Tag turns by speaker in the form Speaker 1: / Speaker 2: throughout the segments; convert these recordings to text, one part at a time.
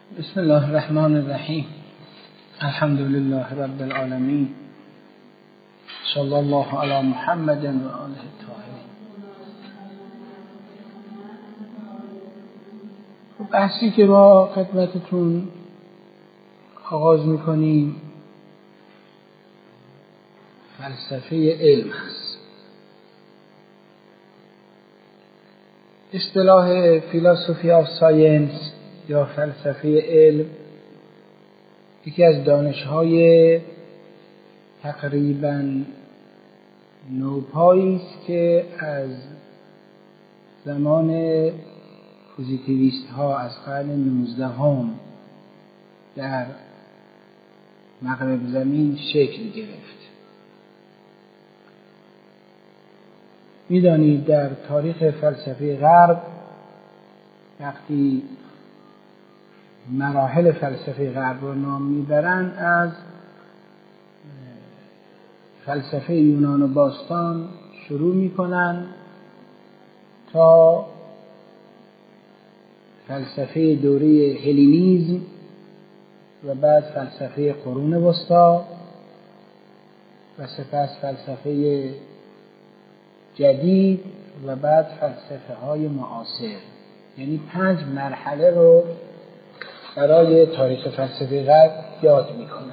Speaker 1: بسم الله الرحمن الرحیم. الحمد لله رب العالمین. صلی الله علی محمد و آله الطاهرین. بحثی که با خدمتتون آغاز میکنیم فلسفه علم هست. اصطلاح فیلسوفی آف ساینس یا فلسفه علم یکی از دانش‌های تقریباً نوپایی است که از زمان پوزیتیویست ها از قرن 19 در مغرب زمین شکل گرفت. می‌دانید در تاریخ فلسفه غرب وقتی مراحل فلسفه غرب رو نام میبرن از فلسفه یونان باستان شروع میکنن تا فلسفه دوره هلینیزم و بعد فلسفه قرون وسطی و سپس فلسفه جدید و بعد فلسفه های معاصر. یعنی 5 مرحله رو برای تاریخ فلسفه غرب یاد میکنن.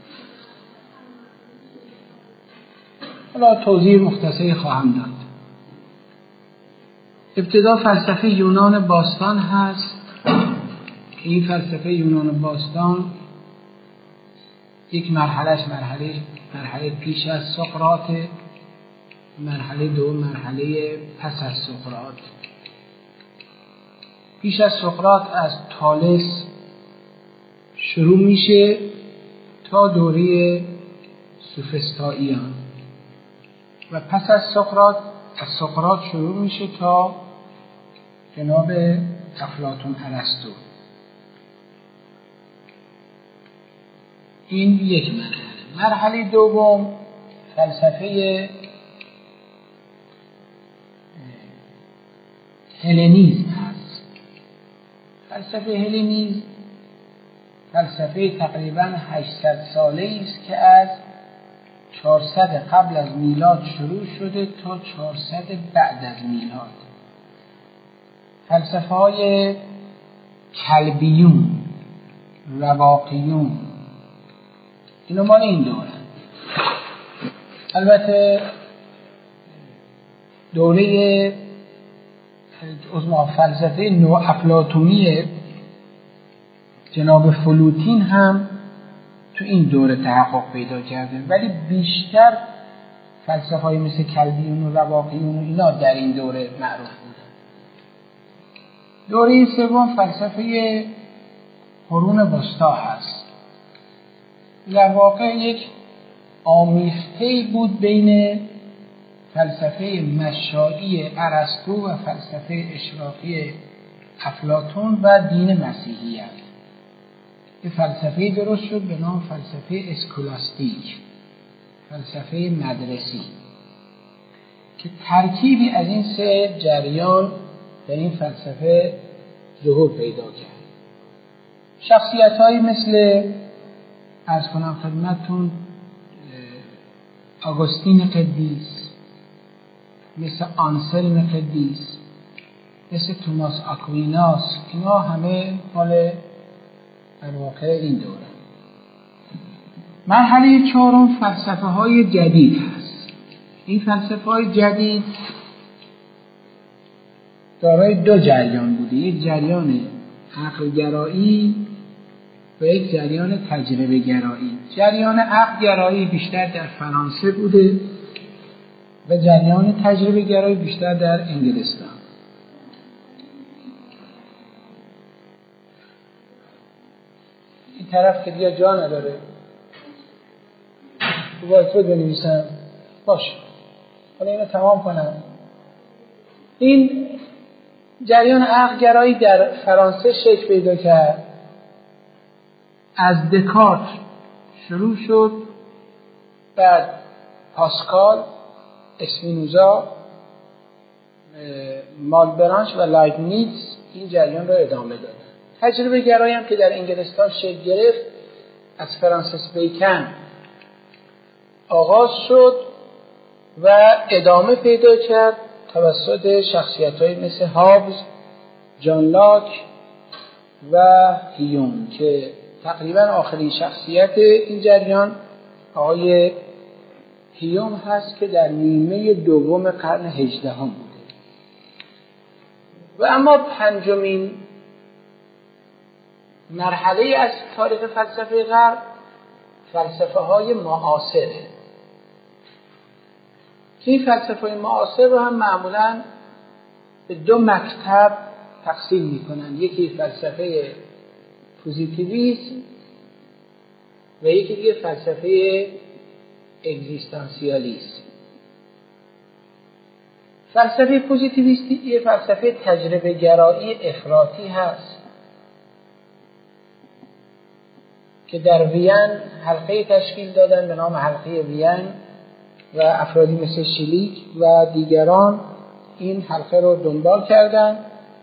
Speaker 1: حالا توضیح مختصری خواهم داد. ابتدا فلسفه یونان باستان هست. این فلسفه یونان باستان یک مرحله پیش از سقراط، مرحله دو مرحله پس از سقراط. پیش از سقراط از تالس شروع میشه تا دوره سوفسطائیان و پس از سقراط شروع میشه تا جناب افلاطون ارسطو. این یک مرحله. مرحله دوم فلسفه هلنیزم هست. فلسفه هلنیزم فلسفه تقریباً 800 ساله است که از 400 قبل از میلاد شروع شده تا 400 بعد از میلاد. فلسفه های کلبیون، رواقیون، اینا مال این دوره. البته دوره فلسفه نو افلاطونی جناب فلوتین هم تو این دوره تحقق پیدا کرده، ولی بیشتر فلسفه های مثل کلبیون و رواقیون و اینا در این دوره معروف بودن. دوره سوم فلسفه قرون وسطی هست. در واقع یک آمیخته‌ای بود بین فلسفه مشائی ارسطو و فلسفه اشراقی افلاطون و دین مسیحیت. یه فلسفه درست شد به نام فلسفه اسکولاستیک، فلسفه مدرسی، که ترکیبی از این سه جریان در این فلسفه ظهور پیدا کرد. شخصیت‌هایی مثل عرض کنم خدمتتون آگوستین قدیس، مثل آنسلم قدیس، مثل توماس آکویناس، اینا همه مال در واقع این دوره. مرحله چهارم فلسفه های جدید هست. این فلسفه های جدید دارای 2 جریان بوده، یک جریان عقل گرایی و یک جریان تجربه گرایی. جریان عقل گرایی بیشتر در فرانسه بوده و جریان تجربه گرایی بیشتر در انگلستان. این طرف که دیگه جا نداره باید بنویسم باشه. حالا اینو تمام کنم. این جریان عقل گرایی در فرانسه شکل پیدا کرد. از دکارت شروع شد، بعد پاسکال، اسپینوزا، مالبرانش و لایبنیتز این جریان رو ادامه دادن. تجربه گرایی هم که در انگلستان شکل گرفت از فرانسیس بیکن آغاز شد و ادامه پیدا کرد توسط شخصیت‌های مثل هابز، جان لاک و هیوم که تقریبا آخرین شخصیت این جریان آقای هیوم هست که در نیمه دوم قرن 18 بوده. و اما پنجمین مرحله از تاریخ فلسفه غرب فلسفه های معاصره که این فلسفه های معاصر رو هم معمولاً به دو مکتب تقسیم میکنن، یکی فلسفه پوزیتیویسم و یکی دیگه فلسفه اگزیستانسیالیسم. فلسفه پوزیتیویستی یه فلسفه تجربه گرایی افراطی هست که در وین حلقه تشکیل دادن به نام حلقه وین و افرادی مثل شلیک و دیگران این حلقه رو دنبال کردن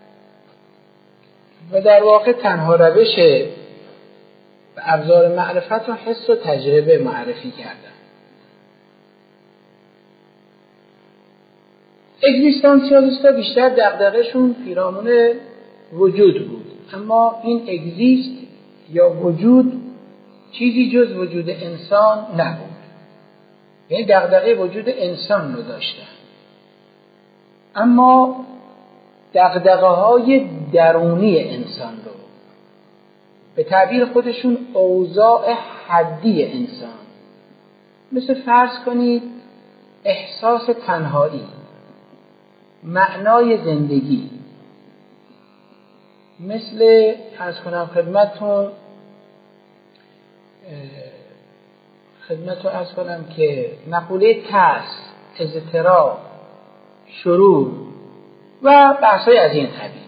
Speaker 1: و در واقع تنها روش و ابزار معرفت و حس و تجربه معرفی کردن. اگزیستانسیالیست‌ها بیشتر دغدغه‌شون پیرامون وجود بود، اما این اگزیست یا وجود چیزی جز وجود انسان نبود، یعنی دغدغه وجود انسان رو داشتن، اما دغدغه‌های درونی انسان رو، به تعبیر خودشون اوضاع حدی انسان، مثل فرض کنید احساس تنهایی، معنای زندگی، مثل عرض کنم خدمتتون عرض کنم که مقوله ترس، اضطراب، شرور و بحث‌های از این قبیل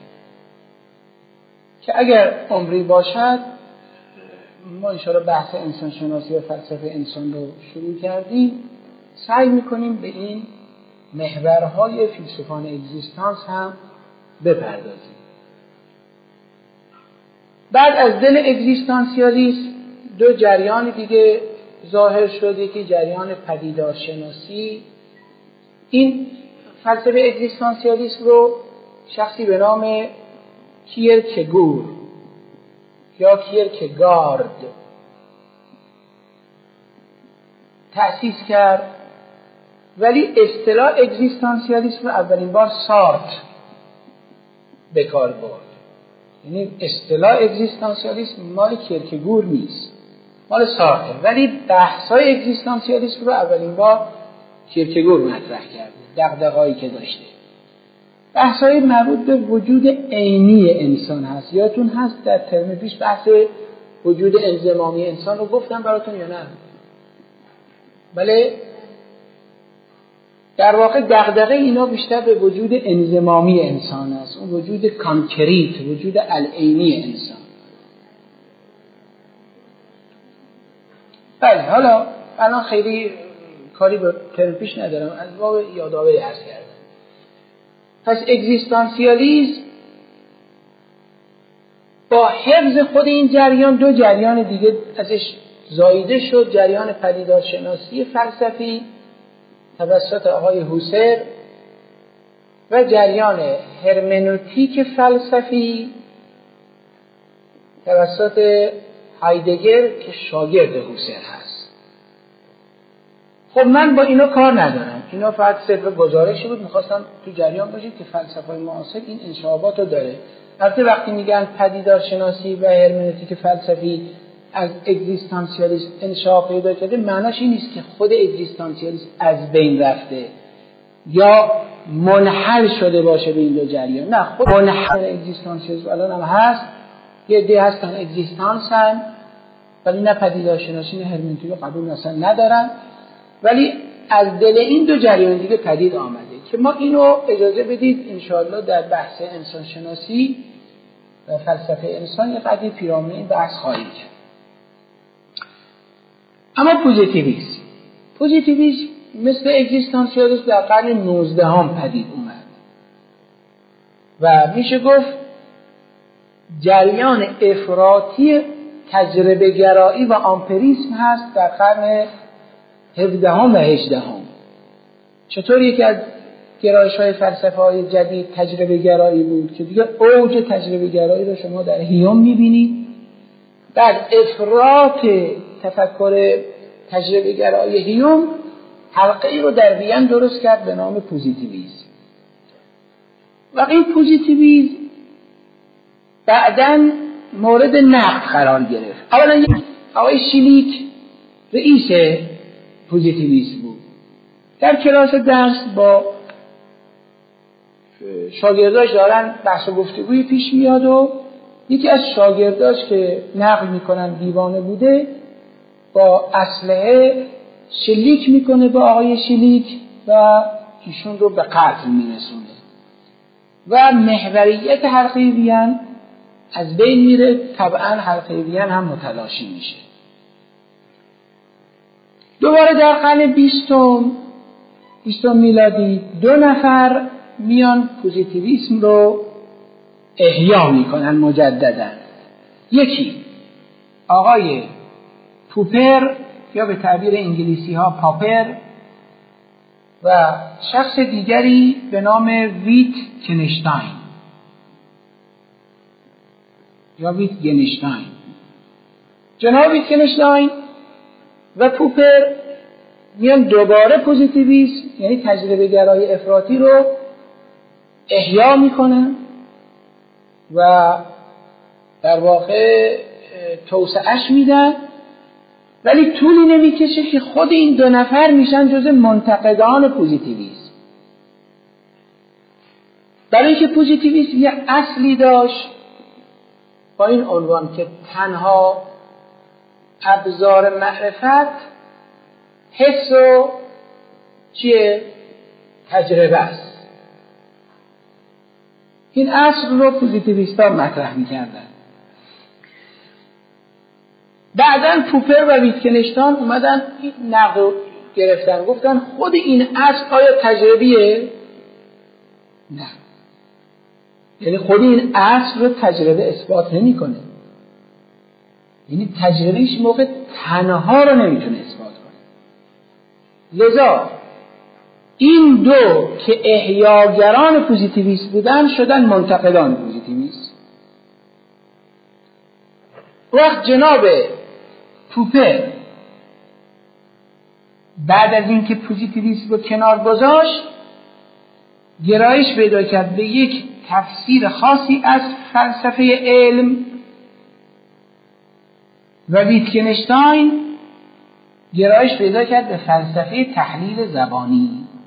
Speaker 1: که اگر عمری باشد ما انشاءالله بحث انسان شناسی و فلسفه انسان رو شروع کردیم، سعی میکنیم به این محورهای فیلسوفان اگزیستانس هم بپردازیم. بعد از دل اگزیستانسیالیسم دو جریان دیگه ظاهر شد، یکی جریان پدیدارشناسی. این فلسفه اگزیستانسیالیسم رو شخصی به نام کیرکگور یا کیرکگارد تأسیس کرد، ولی اصطلاح اگزیستانسیالیسم رو اولین بار سارتر به کار برد. یعنی اصطلاح اگزیستانسیالیسم مال کیرکگور نیست، مال سارتر، ولی بحث‌های اگزیستانسیالیسم رو اولین بار کیرکگور مطرح کرده. دغدغه‌ای که داشته بحث‌های مربوط به وجود عینی انسان هست. یادتون هست در ترم پیش بحث وجود انضمامی انسان رو گفتم براتون یا نه؟ بله، در واقع دغدغه اینا بیشتر به وجود انضمامی انسان است، اون وجود کانکریت، وجود العینی انسان. بله، حالا الان خیلی کاری به ترم پیش ندارم، از باب یادآوری عرض کردم. پس اگزیستانسیالیسم با حفظ خود این جریان دو جریان دیگه ازش زاییده شد، جریان پدیدارشناسی فلسفی توسط آقای هوسر و جریان هرمنوتیک فلسفی توسط هایدگر که شاگرد هوسر هست. خب من با اینا کار ندارم، اینا فقط صرف گزارشی بود، میخواستم تو جریان باشید که فلسفه معاصر این انشعابات رو داره. البته وقتی میگن پدیدارشناسی و هرمنوتیک فلسفی از اگزیستانسیالیسم انشعاب پیدا کرده، معناش این نیست که خود اگزیستانسیالیسم از بین رفته یا منحل شده باشه به این دو جریان. نه، خود منحل اگزیستانسیالیسم الان هم هست، یه عده هستن اگزیستانس هم ولی نه پدیدارشناسی نه هرمنوتیک قبول مثلا ندارن، ولی از دل این دو جریان دیگه پدید آمده که ما اینو اجازه بدید انشاءالله در بحث انسان شناسی و فلسفه انسان یه قدری پیرامون این بحث خواهیم کرد. اما پوزیتیویسم مثل اگزیستانسیالیسم در قرن 19 هم پدید اومد و میشه گفت جریان افراطی تجربه گرایی و آمپریسم هست در قرن 17 و 18. چطور یکی از گرایش‌های فلسفه‌های جدید تجربه گرایی بود که دیگه اوج تجربه گرایی رو شما در هیوم می‌بینید. بعد افراط تفکر تجربه گرایی هیوم حلقه‌ای رو در وین درست کرد به نام پوزیتیویسم. و این پوزیتیویسم بعداً مورد نقد قرار گرفت. اولا آقای شیلیک رئیس پوزیتیویسم بود. در کلاس درس با شاگرداش دارن بحث و گفتگوی پیش میاد و یکی از شاگرداش که نقل میکنن دیوانه بوده با اسلحه شلیک میکنه به آقای شلیک و ایشون رو به قتل میرسونه و محوریت حلقه وین از بین میره. طبعا حلقه وین هم متلاشی میشه. دوباره در قرن 20 میلادی 2 نفر میان پوزیتیویسم رو احیا میکنن مجددا. یکی آقای پوپر یا به تعبیر انگلیسی ها پاپر و شخص دیگری به نام ویتکنشتاین یا ویتگنشتاین. جناب ویتکنشتاین و پوپر میان دوباره پوزیتیویسم یعنی تجربه گرای افراطی رو احیا میکنن و در واقع توسعهش میدن، ولی طولی نمیکشه که خود این 2 نفر میشن جز منتقدان پوزیتیویسم. برای اینکه پوزیتیویسم یه اصلی داشت با این عنوان که تنها ابزار معرفت حس و چیه؟ تجربه است. این اصل رو پوزیتیویست‌ها مطرح می‌کردن. بعداً پوپر و ویتکنشتاین اومدن این نقد رو گرفتن، گفتن خود این اصل آیا تجربیه؟ نه. یعنی خود این اصل رو تجربه اثبات نمی‌کنه. یعنی تجربه هیچ موقع تنها رو نمیتونه اثبات کنه. لذا این 2 که احیاگران پوزیتیویسم بودن شدن منتقدان پوزیتیویسم. وقت جناب پوپر بعد از اینکه پوزیتیویسم رو کنار گذاشت گرایش پیدا کرد به یک تفسیر خاصی از فلسفه علم و ویتکنشتاین گرایش پیدا کرد به فلسفه تحلیل زبانی.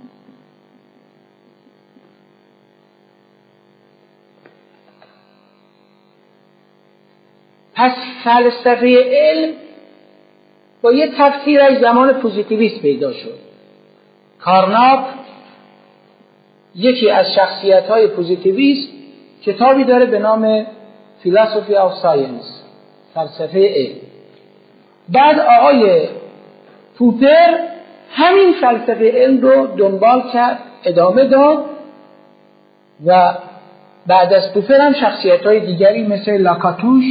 Speaker 1: پس فلسفه علم با یه تفسیر از زمان پوزیتیویسم پیدا شد. کارناپ یکی از شخصیت‌های پوزیتیویسم کتابی داره به نام Philosophy of Science، فلسفه علم. بعد آقای پوپر همین فلسفه علم رو دنبال کرد، ادامه داد و بعد از پوپر هم شخصیت‌های دیگری مثل لاکاتوش،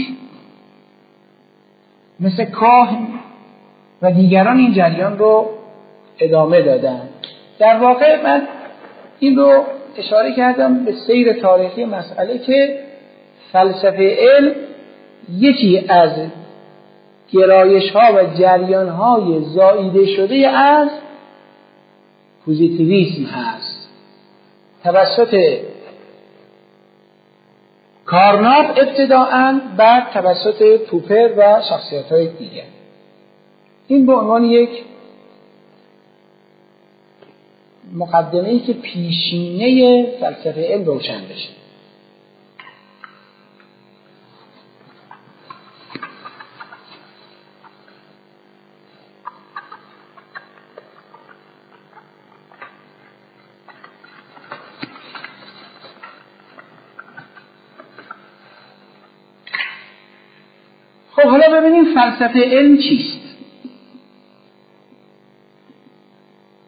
Speaker 1: مثل کاهن و دیگران این جریان رو ادامه دادن. در واقع من این رو اشاره کردم به سیر تاریخی مسئله که فلسفه علم یکی از گرایش‌ها و جریان‌های زائیده شده از پوزیتیویسم هست. توسط کارناپ ابتداءً، بعد توسط پوپر و شخصیت‌های دیگر. این به عنوان یک مقدمه‌ای که پیشینه فلسفه علم روشن بشه. خب حالا ببینیم فلسفه علم چیست؟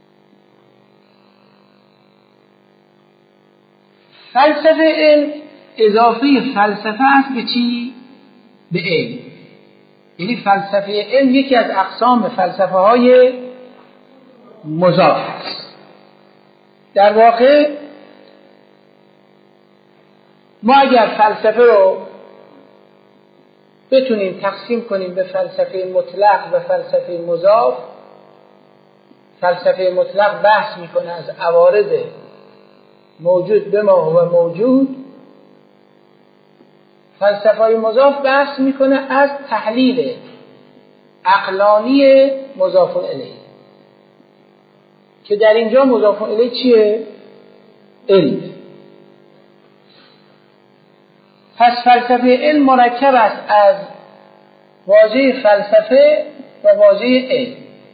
Speaker 1: فلسفه علم اضافه فلسفه است به چی؟ به علم. یعنی فلسفه علم یکی از اقسام فلسفه های مضاف است. در واقع ما اگر فلسفه رو بتونیم تقسیم کنیم به فلسفه مطلق و فلسفه مضاف، فلسفه مطلق بحث میکنه از عوارض موجود به ما و موجود، فلسفه مضاف بحث میکنه از تحلیل عقلانی مضاف الیه، که در اینجا مضاف الیه چیه؟ علم. پس فلسفه علم مرکب است از واژه فلسفه و واژه علم.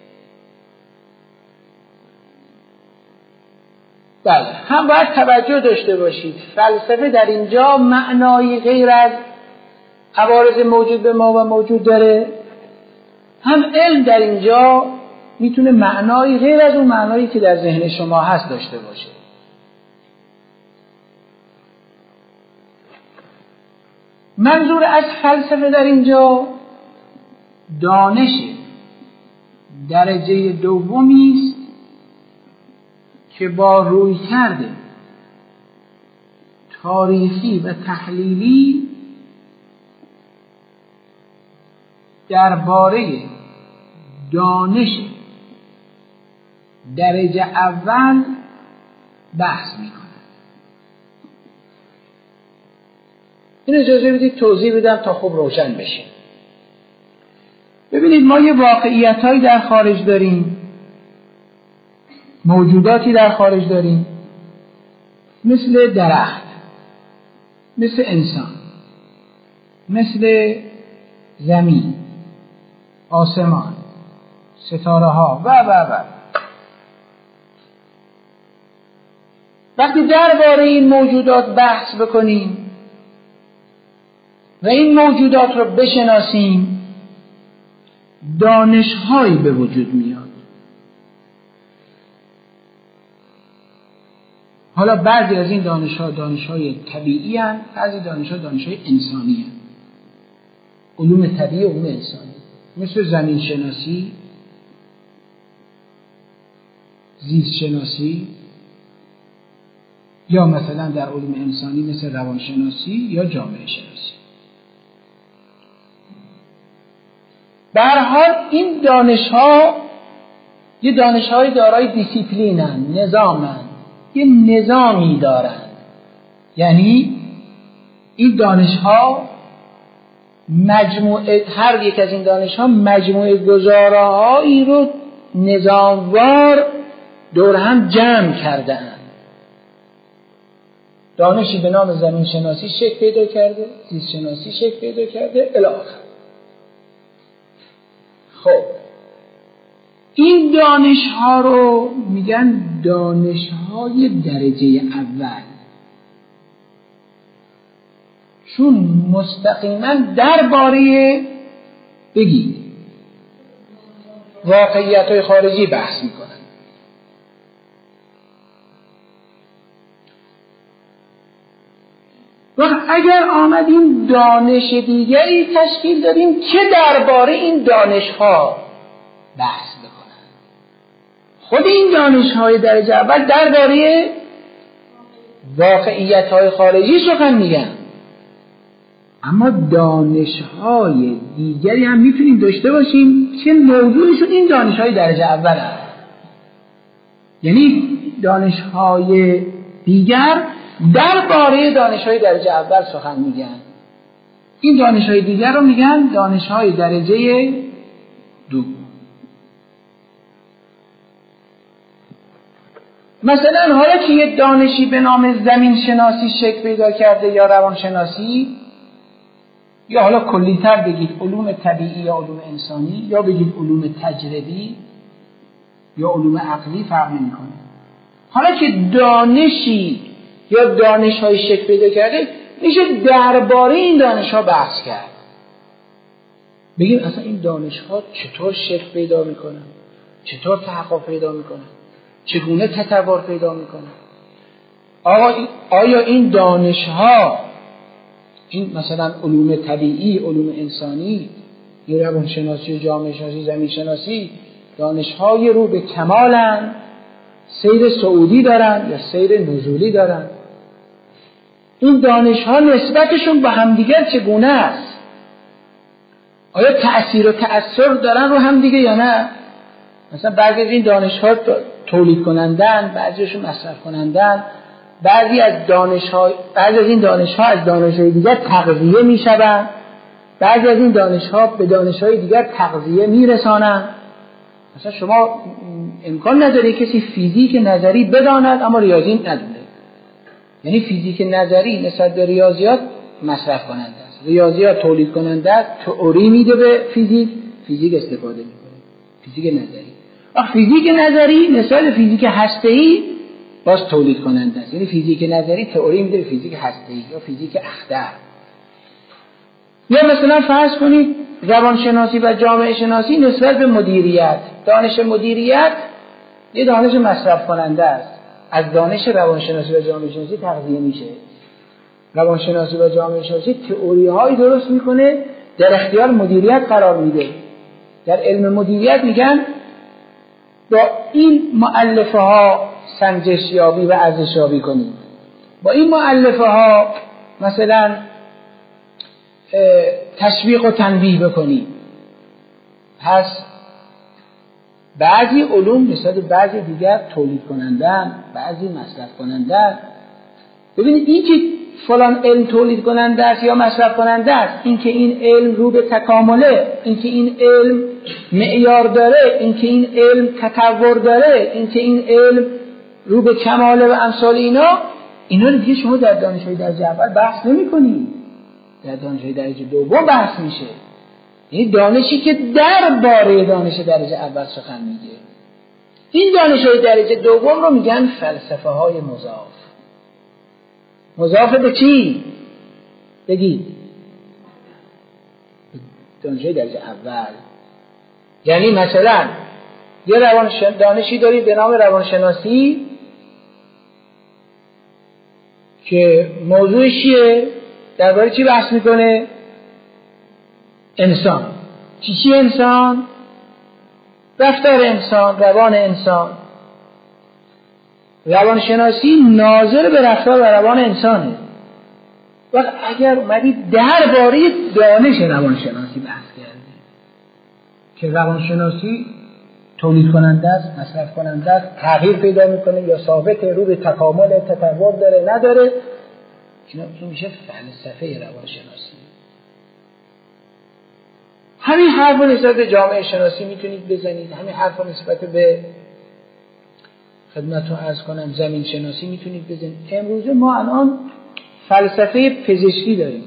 Speaker 1: بله، هم باید توجه داشته باشید فلسفه در اینجا معنایی غیر از عوارض موجود به ما و موجود داره، هم علم در اینجا میتونه معنایی غیر از اون معنایی که در ذهن شما هست داشته باشه. منظور از فلسفه در اینجا دانش درجه دومی است که با رویکرد تاریخی و تحلیلی درباره دانش درجه اول بحث می‌کند. این اجازه بدید توضیح بدم تا خوب روشن بشه. ببینید ما یه واقعیت‌هایی در خارج داریم، موجوداتی در خارج داریم، مثل درخت، مثل انسان، مثل زمین، آسمان، ستاره ها و وقتی درباره این موجودات بحث بکنیم و این موجودات رو بشناسیم، دانش‌هایی به وجود میاد. حالا بعضی از این دانش‌ها دانش‌های طبیعی هستند، بعضی دانش‌ها دانش‌های انسانی هستند. علوم طبیعی و علوم انسانی، مثل زمین شناسی، زیست شناسی، یا مثلا در علوم انسانی مثل روانشناسی یا جامعه شناسی. به هر حال این دانش‌ها یه دانش‌های دارای دیسیپلینن، نظامن، یه نظامی دارن. یعنی این دانش‌ها مجموعه، هر یک از این دانش‌ها مجموعه گزاره‌هایی رو نظاموار دور هم جمع کردن. دانشی به نام زمین شناسی شکل پیدا کرده، زیست شناسی شکل پیدا کرده الی آخر. خب این دانش‌ها رو میگن دانش‌های درجه اول، چون مستقیما درباره بگید واقعیت‌های خارجی بحث میکنن. و اگر آمدیم دانش دیگری تشکیل دادیم که درباره این دانش‌ها بحث بکنن، خود این دانش‌های درجه اول درباره واقعیت‌های خارجی سخن میگن، اما دانش‌های دیگری هم میتونیم داشته باشیم که موضوعشون این دانش‌های درجه اول هست. یعنی دانش‌های دیگر درباره دانش‌های درجه اول سخن میگن. این دانش‌های دیگر رو میگن دانش‌های درجه دوم. مثلا حالا که یک دانشی به نام زمین شناسی شکل پیدا کرده یا روانشناسی، یا حالا کلی‌تر بگید علوم طبیعی یا علوم انسانی، یا بگید علوم تجربی یا علوم عقلی، فرق نمی‌کنه. حالا که دانشی یا دانش‌های شکل پیدا کرده، میشه درباره این دانش‌ها بحث کرد. بگیم اصلا این دانش‌ها چطور شکل پیدا می‌کنن، چطور تحقق پیدا می‌کنن، چگونه تطور پیدا می‌کنن. آیا این دانش‌ها این مثلا علوم طبیعی، علوم انسانی، این روانشناسی و جامعه شناسی، زمین شناسی، دانش‌های رو به کمالن، سیر صعودی دارن یا سیر نزولی دارن. این دانش‌ها نسبتشون با همدیگر چگونه است؟ آیا تأثیر و تأثیر دارن رو همدیگه یا نه؟ مثلا بعضی از این دانش‌ها تولید کنندن، بعضیشون مصرف کنندن، بعضی از این دانش‌ها از دانش‌های دیگر تغذیه می‌شوند، بعضی از این دانش‌ها به دانش‌های دیگر تغذیه می‌رسانند. مثلا شما امکان نداره کسی فیزیک نظری بداند اما ریاضی ندونه. یعنی فیزیک نظری نسبت به ریاضیات مصرف کننده است، ریاضیات تولید کننده است، تئوری میده به فیزیک استفاده میکنه، فیزیک نظری. فیزیک نظری نسبت به فیزیک هسته‌ای باز تولید کننده است. یعنی فیزیک نظری تئوری میده به فیزیک هسته‌ای یا فیزیک اخضر. یا مثلا فرض کنید روانشناسی و جامعه شناسی نسبت به مدیریت. دانش مدیریت یه دانش مصرف کننده است، از دانش روانشناسی و جامعه شناسی تغذیه میشه. روانشناسی و جامعه شناسی تئوری‌هایی درست میکنه در اختیار مدیریت قرار میده. در علم مدیریت میگن با این مؤلفه ها سنجش یابی و ارزش یابی کنید، با این مؤلفه ها مثلا تشویق و تنبیه بکنید. پس بعضی علوم نسبت به بعضی دیگر تولید کنندن، بعضی مصرف کنندن. ببینید این که فلان علم تولید کننده است یا مصرف کننده است، این که این علم رو به تکامله، این که این علم معیار داره، این که این علم تطور داره، این که این علم رو به کماله و امثال اینا رو دیگه شما در دانش‌های درجه اول بحث نمی‌کنید، در دانش‌های درجه دوم بحث میشه. این دانشی که درباره دانش درجه اول سخن میگه. این دانش‌های درجه دوم رو میگن فلسفه‌های مضاف. مضاف به چی؟ بگید. دانش‌های درجه اول. یعنی مثلا یه دانشی دارید به نام روانشناسی که موضوعش چیه؟ درباره چی بحث میکنه؟ انسان. چی انسان؟ رفتار انسان، روان انسان. روانشناسی ناظر به رفتار و روان انسانه. و اگر اومدید درباره دانش روانشناسی بحث کردید که روانشناسی تولید کننده است، مصرف کننده است، تغییر پیدا میکنه یا ثابت، رو به تکامل، تطور داره نداره، این میشه فلسفه روانشناسی. همین حرف رو نسبت به جامعه شناسی میتونید بزنید، همین حرف رو نسبت به خدمتتون عرض کنم زمین شناسی میتونید بزنید. امروزه ما الان فلسفه پزشکی داریم.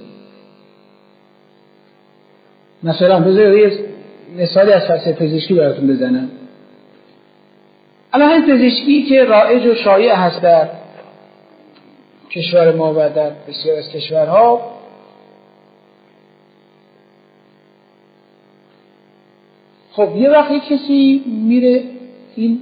Speaker 1: مثلا بذارید یه مثالی از فلسفه پزشکی براتون بزنم. الان این پزشکی که رایج و شایع هست در کشور ما و در بسیار از کشورها، خب یه وقتی کسی میره این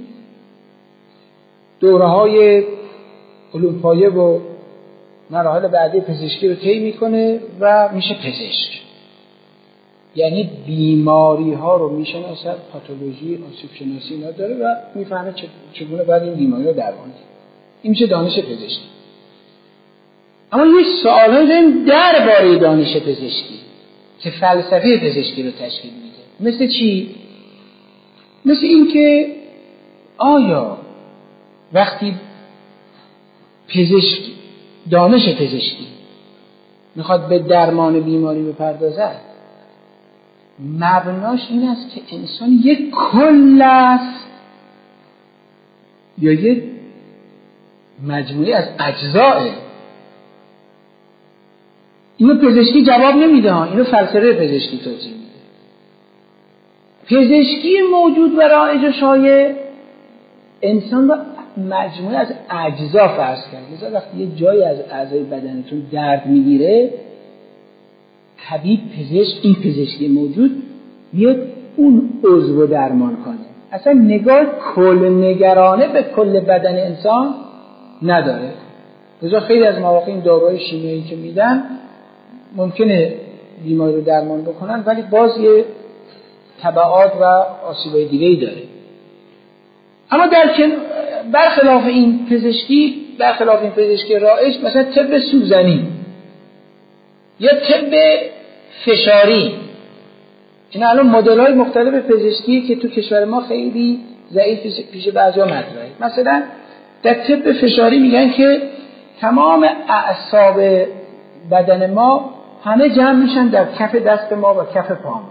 Speaker 1: دوره‌های علوم پایه و مراحل بعدی پزشکی رو طی میکنه و میشه پزشک. یعنی بیماری ها رو میشناسه، پاتولوژی، آسیب شناسی نداره و میفهمه چگونه باید این بیماری رو درمان کنه. این میشه دانش پزشکی. اما یه سوال داریم درباره دانش پزشکی که فلسفه پزشکی رو تشکیل میده. مثل چی؟ مثل این که آیا وقتی پزشکی، دانش پزشکی میخواد به درمان بیماری بپردازد، مبناش این است که انسان یک کل است یا یک مجموعه از اجزاه؟ اینو پزشکی جواب نمیده، اینو فلسفه پزشکی توضیح میده. پزشکی موجود و رایج و شایع انسان را مجموعه از اجزا فرض کرد. مثلا وقتی یه جایی از اعضای بدنتون درد میگیره، طبیب، پزشک، این پزشکی موجود میاد اون عضو درمان کنه. اصلا نگاه کل نگرانه به کل بدن انسان نداره. لذا خیلی از مواقع این داروهای شیمیایی که میدن ممکنه بیماری رو درمان بکنن، ولی باز یه تبعات و آسیب‌های دیگه‌ای داره. اما برخلاف این پزشکی رایج، مثلا طب سوزنی یا طب فشاری، این الان مدل‌های مختلف پزشکی که تو کشور ما خیلی ضعیف پیش بعضیا مطرحه. مثلا در طب فشاری میگن که تمام اعصاب بدن ما همه جمع میشن در کف دست ما و کف پامون.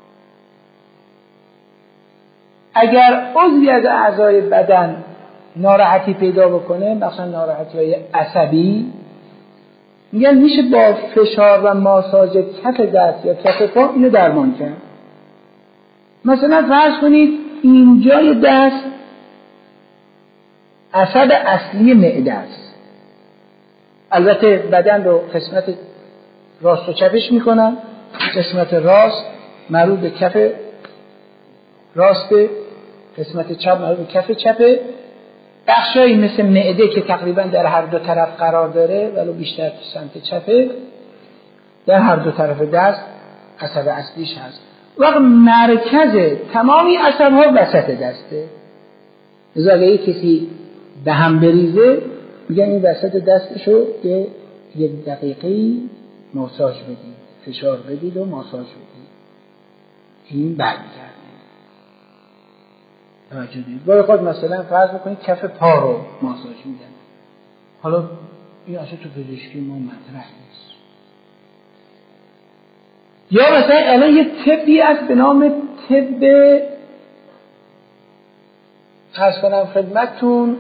Speaker 1: اگر عضوی از اعضای بدن ناراحتی پیدا بکنه، مثلا ناراحتی‌های عصبی، میگن میشه با فشار و ماساژ کف دست یا کف پا اینو درمان کرد. مثلا فرض کنید اینجای دست عصب اصلی معده است. البته بدن رو قسمت راست و چپش میکنن. قسمت راست مربوط به کف راسته، قسمت چپ مربوط به کف چپه. بخشایی مثل معده که تقریبا در هر دو طرف قرار داره ولو بیشتر تو سمت چپه، در هر دو طرف دست عصب اصلیش هست. وقت مرکز تمامی عصب ها وسط دسته. لذا اگه کسی به هم بریزه میگن این وسط دستشو یک دقیقه‌ای ماساژ بدید، فشار بدید و ماساژ بدید، این برمیگرده. توجه دید. برای خود مثلا فرض بکنید کف پا رو ماساژ میدن. حالا این اصلا تو پزشکی ما مطرح نیست. یا مثلا الان یه طبی هست به نام طب، عرض کنم خدمتتون،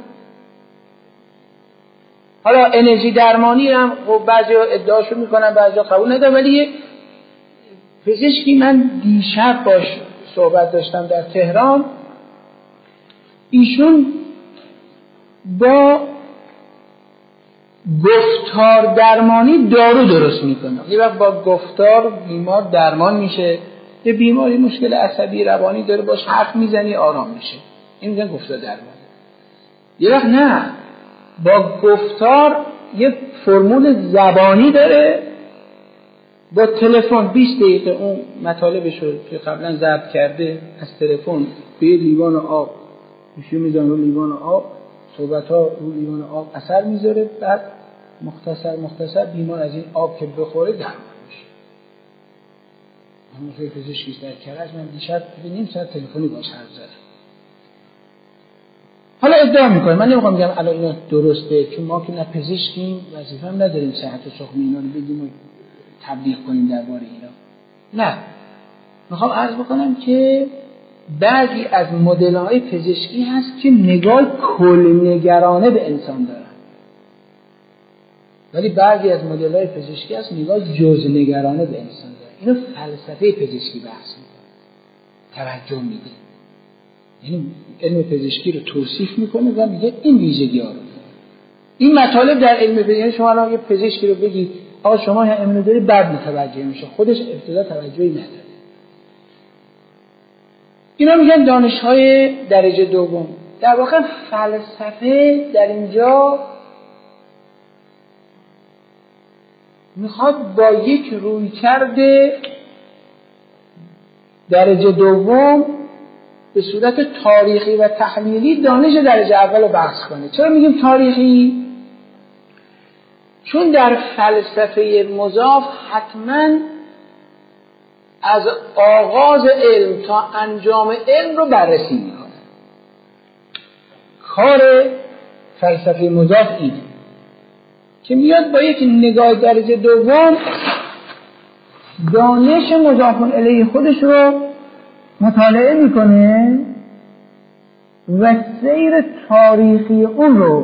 Speaker 1: حالا انرژی درمانی هم خب بعضیا ادعاشو میکنن بعضیا قبول ندارن، ولی یه پزشکی من دیشب باش صحبت داشتم در تهران، ایشون با گفتار درمانی دارو درست میکنه. یه وقت با گفتار بیمار درمان میشه، یه بیماری مشکل عصبی روانی داره باش حرف میزنی آرام میشه، این میگن گفتار درمانی. یه وقت نه، با گفتار یه فرمول زبانی داره، با تلفن 20 دقیقه اون مطالبشو که قبلا ضبط کرده از تلفن به لیوان آب میشه میزنه رو لیوان آب، صحبت‌ها رو لیوان آب اثر میذاره، بعد مختصر بیمار از این آب که بخوره درمان میشه. همون پزشکی در کرج من دیشب نیم ساعت تلفنی باش حرف زدم. حالا ادعا میکنه، من نمیخوام بگم الان اینا درسته، چون ما که نه پزشکیم، وظیفه هم نداریم صحت و سقم اینا رو بگیم و تبلیغ کنیم درباره اینا. نه، میخوام عرض بکنم که بعضی از مدل‌های پزشکی هست که نگاه کل‌نگرانه به انسان دارن، ولی بعضی از مدل‌های پزشکی هست نگاه جزءنگرانه به انسان دارن. اینو فلسفه پزشکی بحث میکنه، توجه میده، یعنی علم پزشکی رو توصیف میکنه و میگه این ویژگی‌ها رو داره. این مطالب در علم پزشکی، شما الان یه پزشکی رو بگید آقا شما اینو داری، بعد متوجه میشه، خودش ابتدا توجهی نداره. اینا میگن دانش‌های درجه دوم. در واقع فلسفه در اینجا میخواد با یک رویکرد درجه دوم به صورت تاریخی و تحلیلی دانش درجه اول رو بحث کنه. چرا میگیم تاریخی؟ چون در فلسفه مضاف حتماً از آغاز علم تا انجام علم رو بررسی میکنه. کار فلسفه مضاف اینه که میاد با یک نگاه درجه دوم دانش مضاف الیه خودش رو مطالعه میکنه و سیر تاریخی اون رو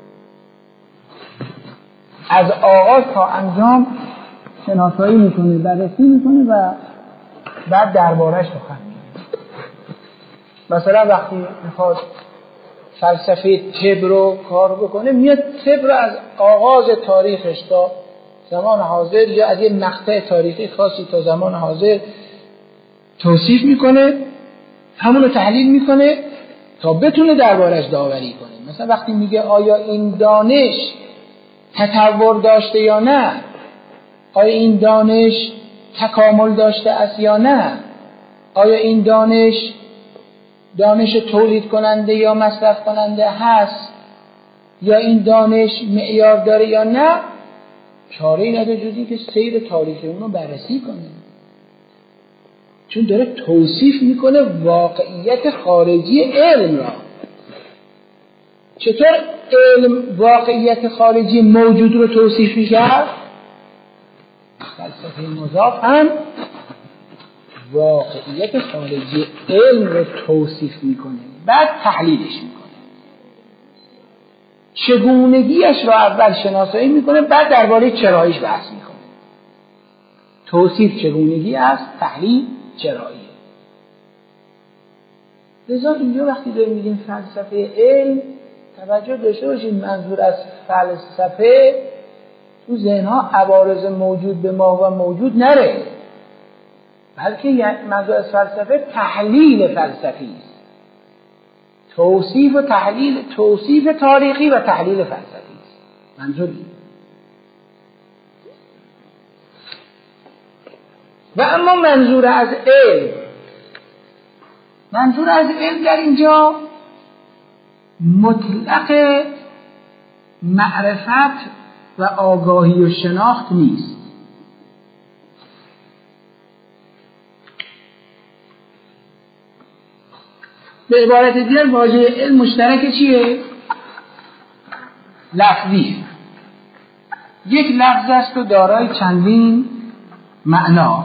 Speaker 1: از آغاز تا انجام شناسایی میکنه، بررسی میکنه و بعد دربارش سخن میگه. مثلا وقتی میخواد فلسفه طب رو کار بکنه، میاد طب رو از آغاز تاریخش تا زمان حاضر یا از یه مقطع تاریخی خاصی تا زمان حاضر توصیف میکنه، همون رو تحلیل میکنه تا بتونه دربارش داوری کنه. مثلا وقتی میگه آیا این دانش تطور داشته یا نه، آیا این دانش تکامل داشته است یا نه؟ آیا این دانش تولید کننده یا مصرف کننده هست یا این دانش معیار داره یا نه؟ چاره‌ای نداره جز این که سیر تاریخی اون رو بررسی کنه، چون داره توصیف میکنه واقعیت خارجی علم را. چطور علم واقعیت خارجی موجود رو توصیف میکرد؟ فلسفه مضاف هم واقعیت خارجی علم رو توصیف میکنه، بعد تحلیلش میکنه، چگونگیش رو اول شناسایی میکنه، بعد درباره چراییش بحث میکنه. توصیف چگونگی است، تحلیل چراییه. لذا اینجا وقتی داریم میگیم فلسفه علم، توجه داشته باشید منظور از فلسفه تو ذهنها عوارض موجود به ما و موجود نره، بلکه منظور از فلسفه تحلیل فلسفی است. توصیف و تحلیل، توصیف تاریخی و تحلیل فلسفی است منظور این. و اما منظور از علم در اینجا مطلق معرفت و آگاهی و شناخت نیست. به عبارت دیگر واژه علم مشترک چیه؟ لفظی. یک لفظ است و دارای چندین معنا.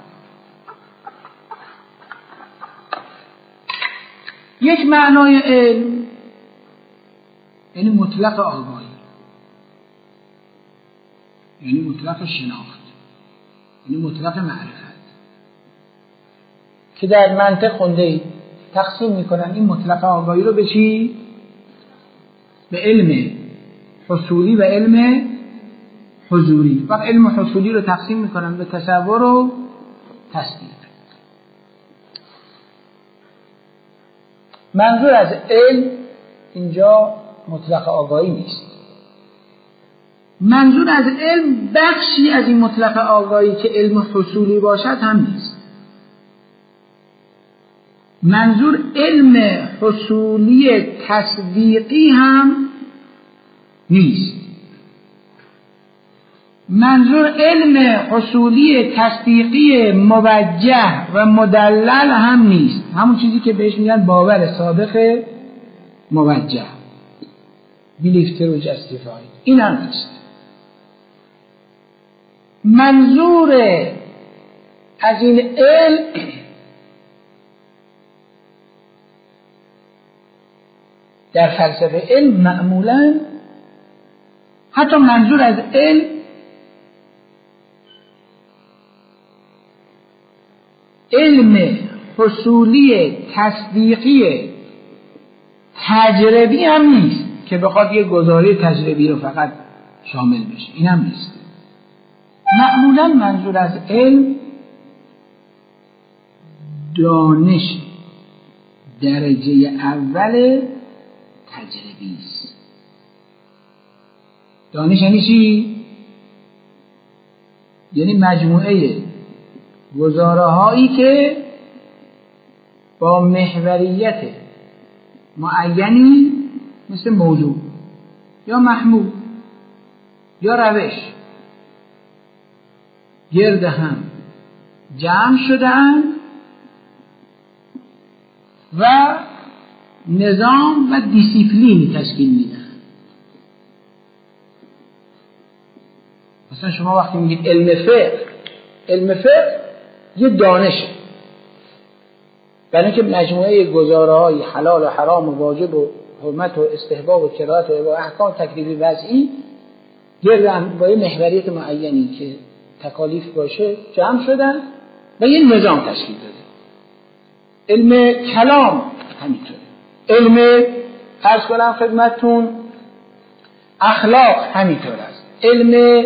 Speaker 1: یک معنای علم یعنی مطلق آگاهی، یعنی مطلق شناخت، یعنی مطلق معرفت که در منطق خونده تقسیم میکنن این مطلق آگاهی رو به چی؟ به علم حصولی و علم حضوری. وقت علم حصولی رو تقسیم میکنن به تصور و تصدیق. منظور از علم اینجا مطلق آگاهی نیست. منظور از علم بخشی از این مطلق آگاهی که علم حصولی باشد هم نیست. منظور علم حصولی تصدیقی هم نیست. منظور علم حصولی تصدیقی موجه و مدلل هم نیست. همون چیزی که بهش میگن باور صادق موجه، belief to justify، این هم نیست. منظور از این علم در فلسفه علم معمولا حتی منظور از علم حصولی تصدیقی تجربی هم نیست که بخواد یه گزاره تجربی رو فقط شامل بشه، این هم نیست. معمولا منظور از علم دانش درجه اول تجربی است. دانش یعنی چی؟ یعنی مجموعه گزاره هایی که با محوریت معینی مثل موضوع یا محمول یا روش گرد هم جمع شدن و نظام و دیسیپلین تشکیل میدن. مثلا شما وقتی میگید علم فقه یه دانشه، برای اینکه مجموعه گزاره‌های حلال و حرام و واجب و حرمت و استحباب و کراهت و احکام تکلیفی وضعی گرد با یه محوریت معینی که تکالیف باشه جمع شدن و یه نظام تشکیل داده. علم کلام همینطوره. علم عرض کنم خدمتتون اخلاق همینطور است. علم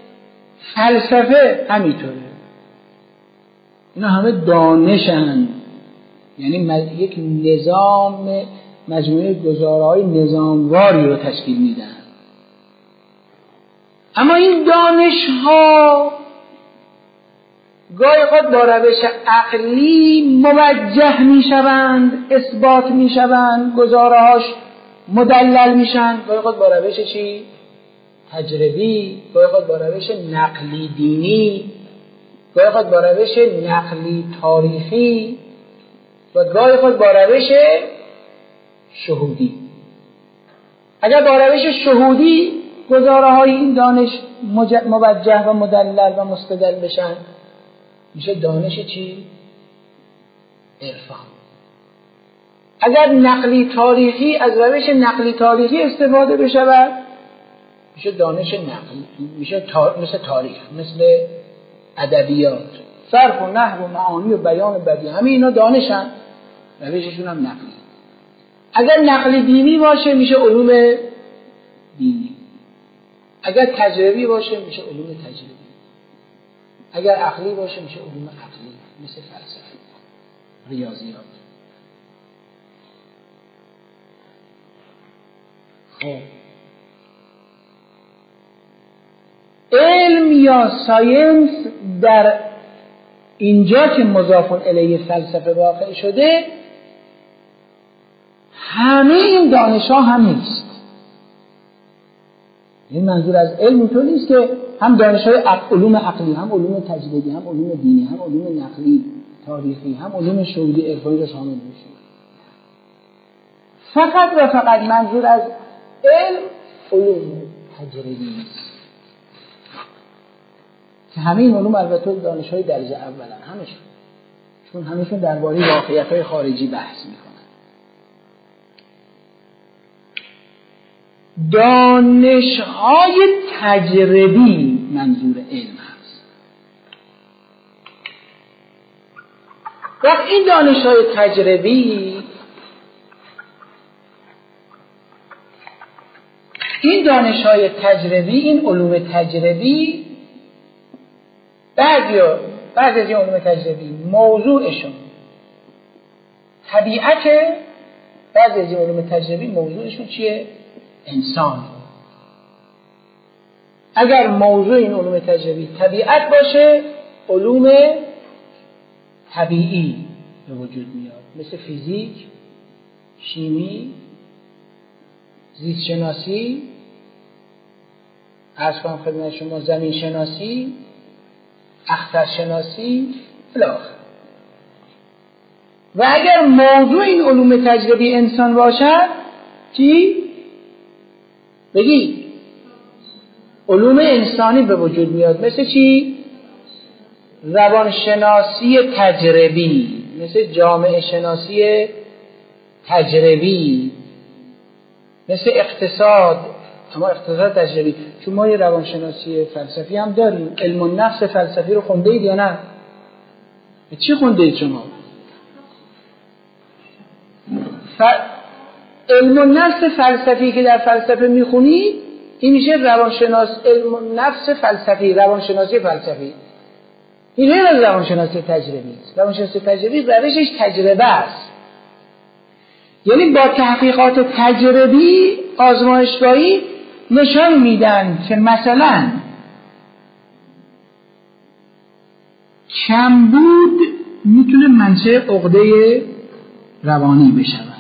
Speaker 1: فلسفه همینطوره. اینا همه دانشن، یعنی یک نظام، مجموعه گزاره‌های نظامواری رو تشکیل میدن. اما این دانش‌ها گاهی اوقات با روش عقلی موجه میشوند، اثبات میشوند، گزاره‌هاش مدلل میشن. گاهی اوقات با روش چی؟ تجربی، گاهی اوقات با روش نقلی دینی، گاهی اوقات با روش نقلی تاریخی و گاهی اوقات با روش شهودی. اگر با روش شهودی گزاره‌های این دانش موجه و مدلل و مستدل بشن، میشه دانش چی؟ عرفان. اگر نقلی تاریخی، از روش نقلی تاریخی استفاده بشود، میشه دانش نقلی، میشه مثل تاریخ، مثل ادبیات، صرف و نحو و معانی و بیان و بدیع، همه اینا دانشن، روششون هم نقلی. اگر نقلی دینی باشه میشه علوم دینی، اگر تجربی باشه میشه علوم تجربی، اگر عقلی باشه میشه علوم عقلی، مثل فلسفه، ریاضیات. خب علم یا ساینس در اینجا که مضاف الیه فلسفه واقع شده، همه این دانش ها هم نیست. این منظور از علم اینطور نیست که هم دانش های علوم عقلی، هم علوم تجربی، هم علوم دینی، هم علوم نقلی تاریخی، هم علوم شهودی عرفانی رو شامل بشه. فقط و فقط منظور از علم علوم تجربی است که همه این علوم البته دانش های درجه اولن، همشون، چون همشون درباره واقعیت های خارجی بحث میکنن. دانش های تجربی منظور علم هست. وقت این دانش های تجربی، این دانش های تجربی، این علوم تجربی، بعضی از این علوم تجربی موضوعشون طبیعته، بعضی از این علوم تجربی موضوعشون چیه؟ انسان. اگر موضوع این علوم تجربی طبیعت باشه، علوم طبیعی به وجود میاد، مثل فیزیک، شیمی، زیست شناسی، عرض کنم خدمت شما زمین شناسی، اختر شناسی الاخر. و اگر موضوع این علوم تجربی انسان باشد، چی؟ بگی علوم انسانی به وجود میاد، مثل چی؟ روانشناسی تجربی، مثل جامعه شناسی تجربی، مثل اقتصاد، اما اقتصاد تجربی. چون ما یه روانشناسی فلسفی هم داریم. علم النفس فلسفی رو خونده اید یا نه؟ چی خونده اید شما؟ علم النفس فلسفی که در فلسفه میخونید، این میشه روانشناس، علم النفس فلسفی، روانشناسی فلسفی. این غیر از روانشناسی تجربی است. روانشناسی تجربی روشش تجربه است، یعنی با تحقیقات تجربی آزمایشگاهی نشان میدن که مثلا کمبود میتونه منشأ عقده روانی بشود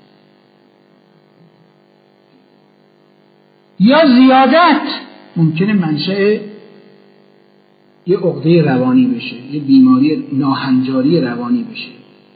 Speaker 1: یا زیادت ممکنه منشأ یه عقده روانی بشه، یه بیماری ناهنجاری روانی بشه.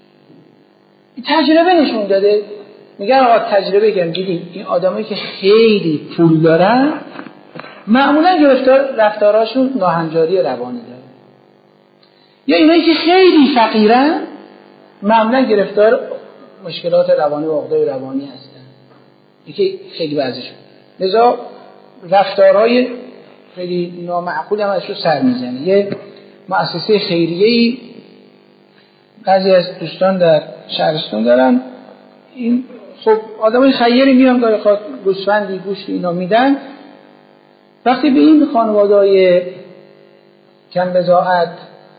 Speaker 1: تجربه نشون داده. میگن آقا تجربه کردن دیدیم این آدمایی که خیلی پول دارن معمولا رفتاراشون ناهنجاری روانی داره، یا اینایی که خیلی فقیرن معمولا گرفتار مشکلات روانی و عقده روانی هستن. یکی خیلی بعضیشون لذا رفتارهای خیلی نامعقول هم ازشون سر میزنه. یه مؤسسه خیریه‌ای بعضی از دوستان در شهرستان دارن، این خب آدمای خیری میان گاهی خود گوسفندی گوشت اینا میدن. وقتی به این خانواده‌های کم بضاعت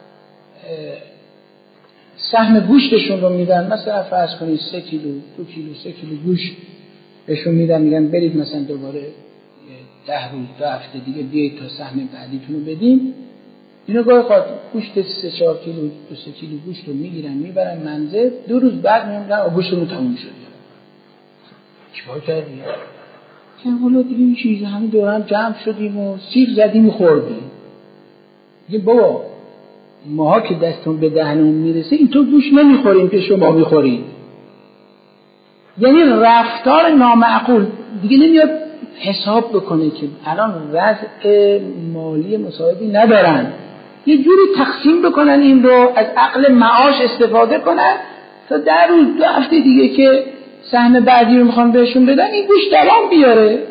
Speaker 1: سهم گوشتشون رو میدن، مثلا فرض کنید 3 کیلو 2 کیلو 3 کیلو گوشت بهشون میدن، میگن برید مثلا دوباره 10 روز 2 هفته دیگه بیایید تا سهم بعدیتون رو بدین. اینو گاهی خواهد گوشت 3-4 کیلو 2 کیلو گوشت رو میگیرن میبرن منزل، 2 روز بعد میگن گوشتمون تموم شد. چیکار کردی؟ که حالا دیگه این چیزا همین دور هم جمع شدیم و سیخ زدیم خوردیم. میگه بابا ماها که دستون به دهنمون میرسه اینطور گوشت نمیخوریم که شما میخورید. یعنی رفتار نامعقول دیگه نمیاد حساب بکنه که الان وضع مالی مساعدی ندارن، یه جوری تقسیم بکنن این رو، از عقل معاش استفاده کنن تا در روز 2 هفته دیگه که سهم بعدی رو میخوان بهشون بدن این گوشت دوام بیاره.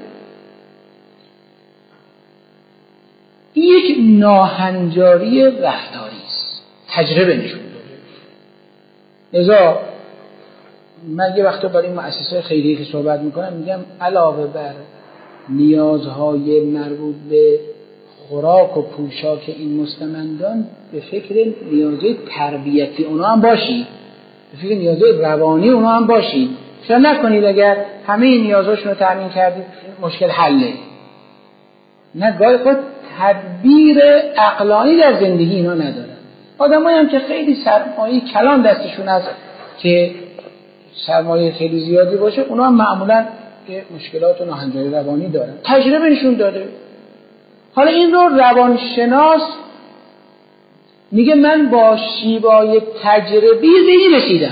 Speaker 1: این یک ناهنجاری رفتاری است، تجربه نشون داده. لذا من یه وقتا برای مؤسسه خیریه که صحبت میکنم میگم علاوه بر نیازهای مربوط به خوراک و پوشاک این مستمندان به فکر نیازهای تربیتی اونا هم باشید، به فکر نیازهای روانی اونا هم باشید. شاید نکنید اگر همه این نیازهاشون رو تامین کردید مشکل حله. نه، گاهی خود تدبیر عقلانی در زندگی اینا ندارن. آدمایی هم که خیلی سرمایه کلان دستشون هست که سرمایه خیلی زیادی باشه، اونا هم معمولاً مشکلات و ناهنجاری روانی دارن. تجربه نشون داده. حالا این رو روانشناس میگه من با شیوای تجربی به این رسیدم.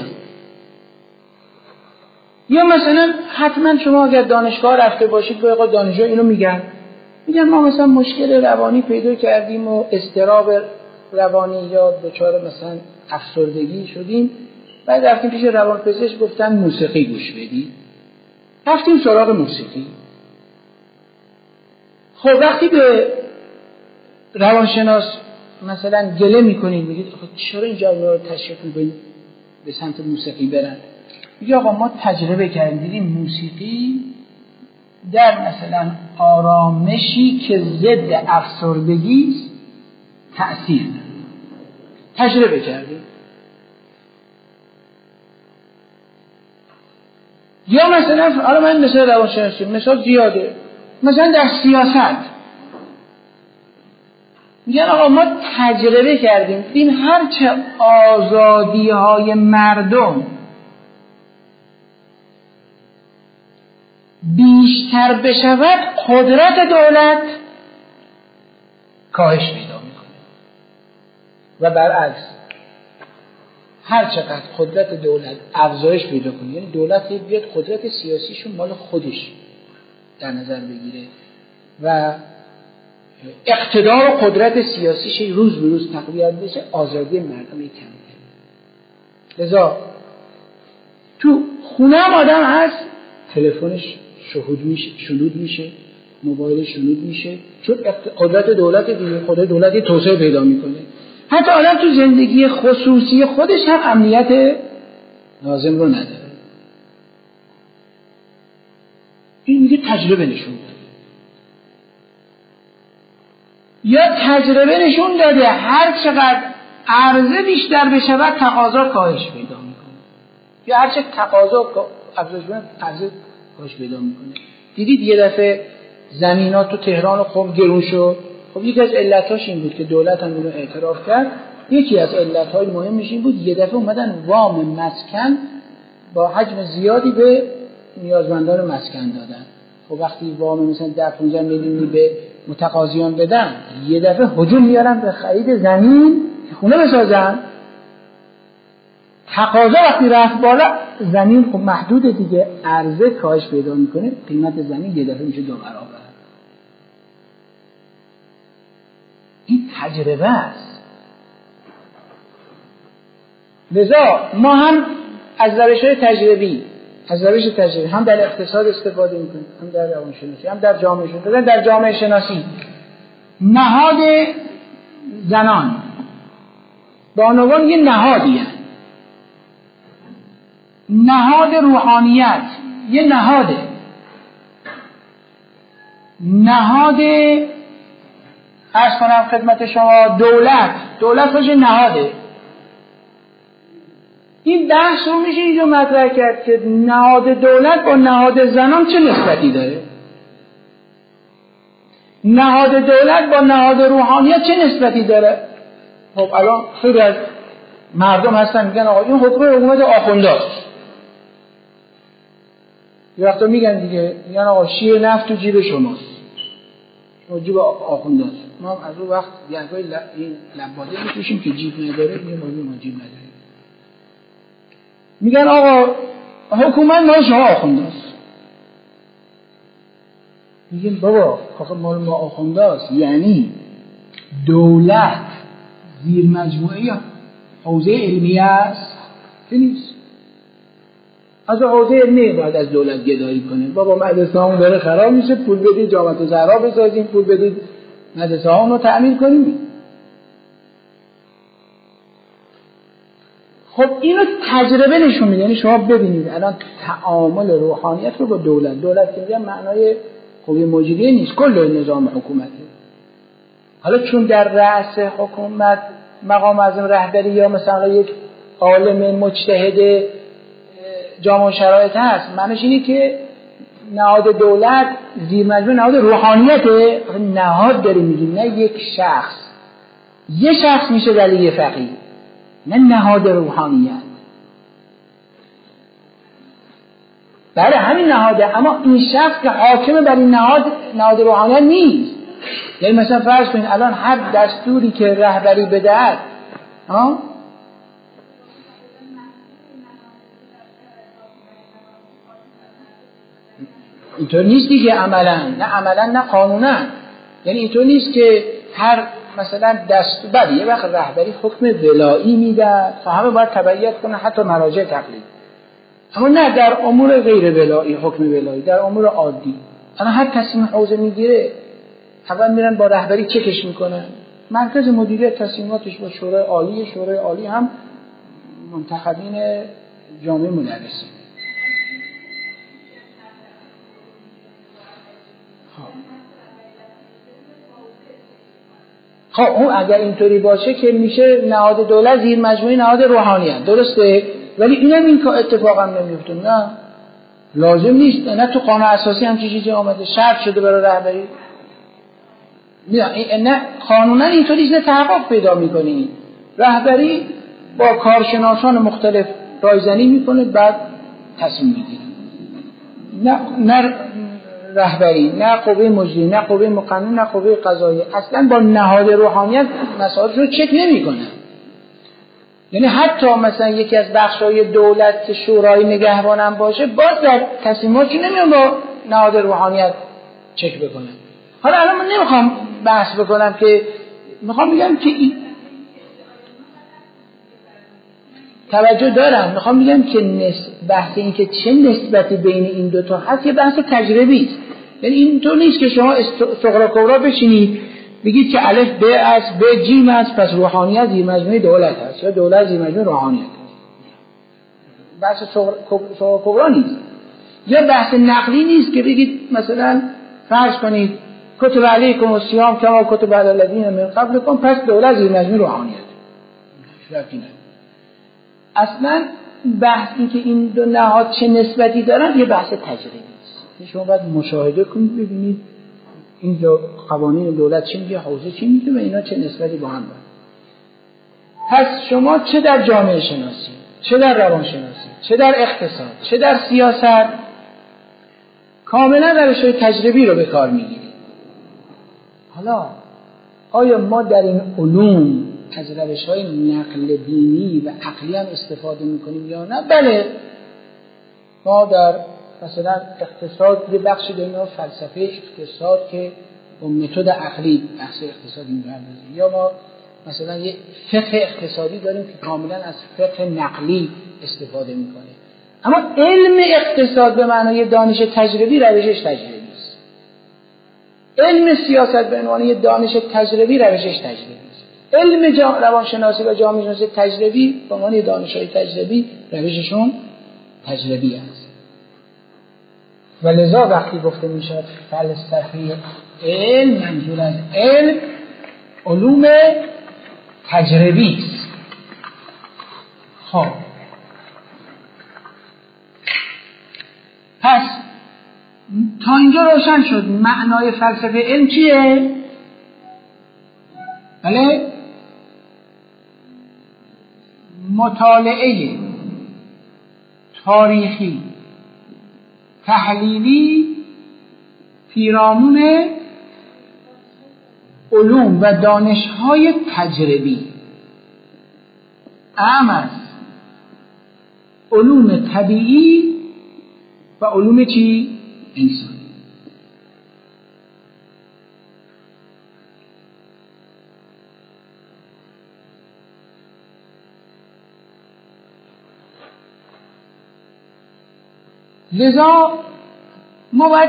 Speaker 1: یا مثلا حتما شما اگر دانشگاه رفته باشید به اوقات دانشجو اینو میگن ما مثلا مشکل روانی پیدا کردیم و اضطراب روانی یا دچار مثلا افسردگی شدیم، بعد رفتیم پیش روانپزشک گفتن موسیقی گوش بدید، رفتیم سراغ موسیقی. خب وقتی به روانشناس مثلا گله میکنید میگید چرا اینجا رو تشریف میکنید به سمت موسیقی برن، میگه آقا ما تجربه کردیم دیدیم موسیقی در مثلا آرامشی که ضد افسردگی است تأثیر داره، تجربه کردیم. یا مثلا حالا من مثلا روانشناسی مثال زیاده، مثلا در سیاست میگن آقا ما تجربه کردیم این هرچه آزادی های مردم بیشتر بشود قدرت دولت کاهش پیدا میکنه و برعکس هر چقدر قدرت دولت افزایش پیدا کنه، یعنی دولت بیاد قدرت سیاسیشون مال خودش در نظر بگیره و اقتدار و قدرت سیاسیش روز به روز تقویت بشه، آزادی مردم کم کنه. لذا تو خونه هم آدم هست تلفنش شنود میشه، موبایلش شنود میشه، چون قدرت دولت دیگه، قدرت دولتی توسعه پیدا میکنه. حتی آدم تو زندگی خصوصی خودش هم امنیت لازم رو نداره. این میگه تجربه نشون داده. یا تجربه نشون داده هر چقدر عرضه بیشتر بشود تقاضا کاهش پیدا میکنه، یا هر چقدر تقاضا افزایش بشه عرضه کاهش پیدا میکنه. دیدید یه دفعه زمینات تو تهران خب گرون شد. خب یکی از علتاش این بود که دولت هم اینو اعتراف کرد. یکی از علتهای مهمش این بود یه دفعه اومدن وام مسکن با حجم زیادی به نیازمندان مسکن دادن. خب وقتی وام مثلا 10-15 میلیونی به متقاضیان بدن، یه دفعه هجوم میارن به خرید زمین که خونه بسازن. تقاضا وقتی رفت بالا، زمین خب محدوده دیگه، عرضه کاهش پیدا میکنه، قیمت زمین یه دفعه میشه 2 برابر. این تجربه است. لذا ما هم از روش‌های تجربی هم در اقتصاد استفاده میکنیم، هم در روانشناسی، هم در جامعه شناسی. در جامعه شناسی نهاد زنان به عنوان یه نهادی هست. نهاد روحانیت یه نهاد عرض کنم خدمت شما دولت باشه نهاده. این بحث رو میشه اینجا مطرح کرد که نهاد دولت با نهاد زنان چه نسبتی داره، نهاد دولت با نهاد روحانیت چه نسبتی داره. خب الان خیلی از مردم هستن میگن آقا این حکومت آخونداست. یه وقتا میگن دیگه، میگن آقا شیر نفت تو جیب شماست، شما جیب آخونداست. ما هم از اون وقت گهگاهی این لباده میکشیم که جیب نداره، میگه ما جیب نداریم. میگن آقا حکومت مال شما آخونداست. میگیم بابا آخه مال ما آخونداست، یعنی دولت زیر مجموعه یا حوزه علمیه است که نیست. از حوزه علمیه باید از دولت گدایی کنه. بابا مدرسه همون داره خراب میشه، پول بدید جامعه الزهرا بسازیم، پول بدید مدرسه همون رو تعمیر کنیم. خب اینو تجربه نشون میده. یعنی شما ببینید الان تعامل روحانیت رو با دولت که میگم معنای قوه مجریه نیست، کل نظام حکومته. حالا چون در رأس حکومت مقام اعظم رهبری یا مثلا یک عالم مجتهد جامع شرایط هست، معنیش اینه که نهاد دولت زیر مجموعه نهاد روحانیته. نهاد داریم میگیم، نه یک شخص. یه شخص میشه ولی فقیه، نه نهاد روحانیت. بله همین نهاده، اما این شخص که حاکم بر این نهاد روحانیت نیست. یعنی مثلا فرض کنید الان هر دستوری که رهبری بدهد اینطور نیست دیگه، عملا نه قانونا. یعنی اینطور نیست که هر مثلا دستور، بله یه وقت رهبری حکم ولایی میده تا همه باید تبعیت کنه، حتی مراجع تقلید، اما نه در امور غیر ولایی حکم ولایی، در امور عادی. الان هر تصمیم حوزه میگیره اول میرن با رهبری چکش میکنن، مرکز مدیریت تصمیماتش با شورای عالی هم منتخبین جامعه مدرسین. خب اون اگر اینطوری باشه که میشه نهاد دولت زیر مجموعه نهاد روحانیت، درسته؟ ولی اینم این اتفاق هم نمیفته. نه لازم نیست، نه تو قانون اساسی هم چیزی آمده شرط شده برای رهبری. نه قانونا اینطوری نه تحقق پیدا میکنی. رهبری با کارشناسان مختلف رایزنی میکنه، بعد تصمیم میگیره. نه رهبری، نه قوه مجری، نه قوه مقننه، نه قوه قضاییه اصلا با نهاد روحانیت مسائل رو چک نمیکنه. یعنی حتی مثلا یکی از بخش‌های دولت شورای نگهبان هم باشه، باز در تصمیماتی نمیان با نهاد روحانیت چک بکنه. حالا الان من نمیخوام بحث بکنم، که میخوام بگم که توجه دارم، میخوام بگم که بحث این که چه نسبتی بین این دوتا هست یه بحث تجربی است. یعنی اینطور نیست که شما صغرا کبرا بشینید بگید که الف ب است، ب جیم است، پس روحانیت زیر مجموعه دولت هست یا دولت زیر مجموعه روحانیت هست. بحث صغرا کبرا نیست. یا بحث نقلی نیست که بگید مثلا فرض کنید کتب علیکم الصیام کما کتب علی الذین من قبلکم، پس دولت زیر مجموعه روحانیت. اصلا بحث این که این دو نهاد چه نسبتی دارن یه بحث تجربی است. شما باید مشاهده کنید ببینید این قوانین دولت چی میگه، حوزه چی میگه و اینا چه نسبتی با هم دارن. پس شما چه در جامعه شناسی، چه در روان شناسی، چه در اقتصاد، چه در سیاست، کاملا روش‌های تجربی رو به کار میگیرید. حالا آیا ما در این علوم از روش‌های نقل دینی و عقلی هم استفاده میکنیم یا نه؟ بله، ما در مثلا اقتصاد یه بخشی داریم فلسفه اقتصاد که با متد عقلی بحث اقتصادی می‌پردازیم، یا ما مثلا یه فقه اقتصادی داریم که کاملا از فقه نقلی استفاده میکنه. اما علم اقتصاد به معنای دانش تجربی روشش تجربی است. علم سیاست به عنوان دانش تجربی روشش تجربی است. علم روانشناسی و جامعه شناسی تجربی به عنوان دانش‌های تجربی روششون تجربی است. و لذا وقتی گفته میشود فلسفه علم، منظور از علم علوم تجربی است. خب پس تا اینجا روشن شد معنای فلسفه علم چیه؟ بله؟ مطالعه تاریخی تحلیلی پیرامون علوم و دانش‌های تجربی اعم از علوم طبیعی و علوم چی؟ انسانی. لذا ما باید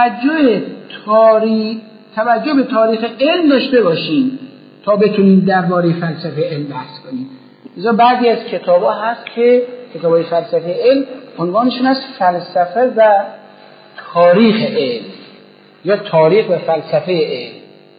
Speaker 1: توجه به تاریخ علم داشته باشیم تا بتونیم درباره فلسفه علم بحث کنیم. لذا بعضی از کتاب‌ها هست که کتاب‌های فلسفه علم عنوانشون از فلسفه و تاریخ علم یا تاریخ و فلسفه علم.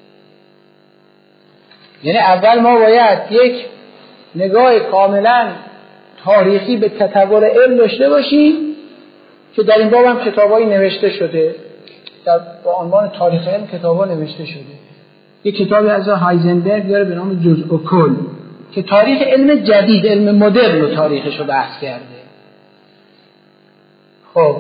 Speaker 1: یعنی اول ما باید یک نگاه کاملا تاریخی به تطور علم داشته باشیم که در این باب هم کتابایی نوشته شده، با عنوان تاریخ علم کتابا نوشته شده. یک کتابی از هایزنبرگ داره به نام جزء و کل که تاریخ علم جدید، علم مدرن و تاریخش رو بحث کرده. خب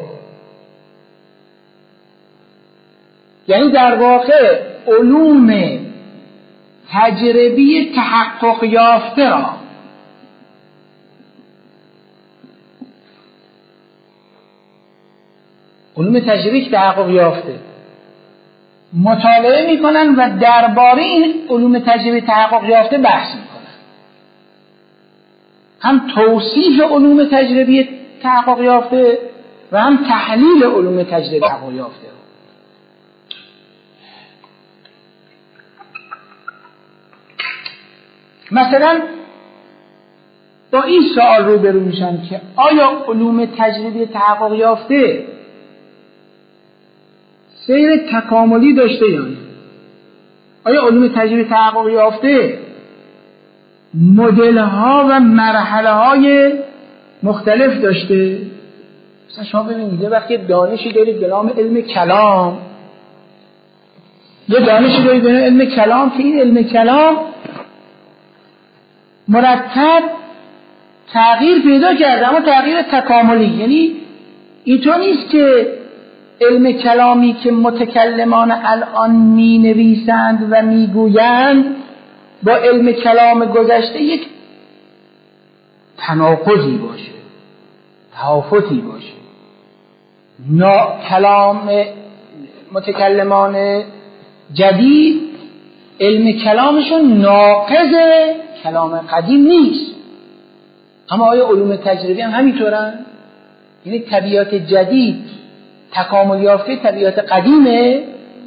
Speaker 1: یعنی در واقع علوم تجربی تحقق یافته را علوم تجربی که تحقق یافته مطالعه میکنن و درباره این علوم تجربی تحقق یافته بحث میکنن. هم توصیف علوم تجربی تحقق یافته و هم تحلیل علوم تجربی تحقق یافته. مثلا با این سوال روبرو میشن که آیا علوم تجربی تحقق یافته سیر تکاملی داشته یا نه؟ آیا علوم تجربی تحقق یافته مدل ها و مرحله های مختلف داشته؟ مثلا شما ببینید وقتی دانشی دارید به نام علم کلام، یه دانشی دارید به نام علم کلام که این علم کلام مرتب تغییر پیدا کرده، اما تغییر تکاملی. یعنی اینطور نیست که علم کلامی که متکلمان الان می نویسند و می گویند با علم کلام گذشته یک تناقضی باشه، تهافتی باشه. کلام متکلمان جدید علم کلامشون ناقض کلام قدیم نیست. اما آیا علوم تجربی هم همینطورن؟ یعنی طبیعت جدید تکامل یافته طبیعت قدیمه؟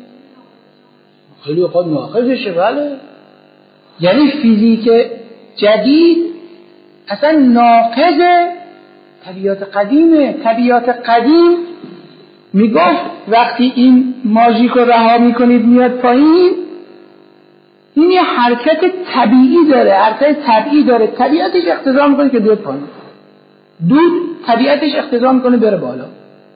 Speaker 1: خیلی خود ناقضشه. بله، یعنی فیزیک جدید اصلا ناقض طبیعت قدیمه. طبیعت قدیم میگفت وقتی این ماژیک رو رها میکنید میاد پایین، این یه حرکت طبیعی داره، حرکت طبیعی داره، طبیعتش اقتضا میکنه که بیاد پایین. دود طبیعتش اقتضا میکنه بره بالا،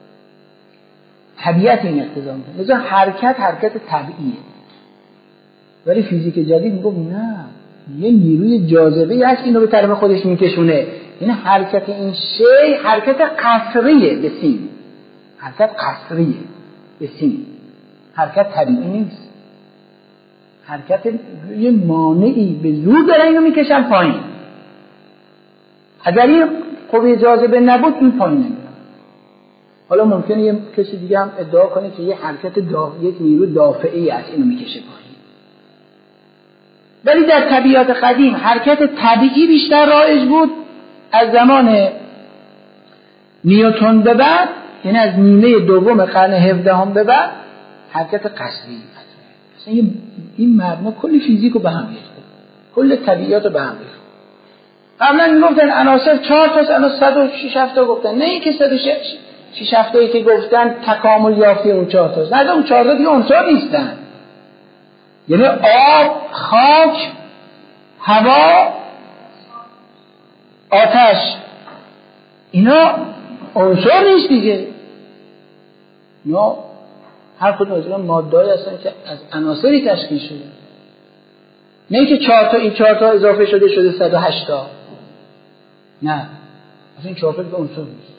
Speaker 1: طبیعت این اقتضا میکنه. لذا حرکت طبیعیه. ولی فیزیک جدید میگه نه، یه نیروی جاذبه هست اینو به طرف خودش میکشونه. یعنی حرکت این شی حرکت قصریه به سین، حرکت قصریه به سین، حرکت طبیعی نیست. حرکت یه مانعی به زور داره اینو میکشن پایین. اگر این قوه جاذبه نبود این پایین نمیره. حالا ممکنه یه کسی دیگه هم ادعا کنه که یه حرکت یک نیرو دافعی است اینو میکشه پایین. ولی در طبیعت قدیم حرکت طبیعی بیشتر رایج بود. از زمان نیوتن به بعد، یعنی از نیمه دوم قرن 17 به بعد حرکت قصری. اصلا این مبنا کل فیزیک رو به هم ریخته، کل طبیعت رو به هم ریخته. قبلا میگفتن عناصر 4 تاست، الان 106 تا گفتن. نه اینکه 106 تایی که گفتن تکامل یافته اون 4 تاست. نه اون 4 تا دیگه عنصر نیستن. یعنی آب، خاک، هوا، آتش، اینا عنصر نیست دیگه. اینا هر کدوم از اینا ماده‌ای هستن که از عناصری تشکیل شده. نه اینکه 4 تا این 4 تا اضافه شده 108 تا. نه اصلا این چهار تا دیگه عنصر نیست.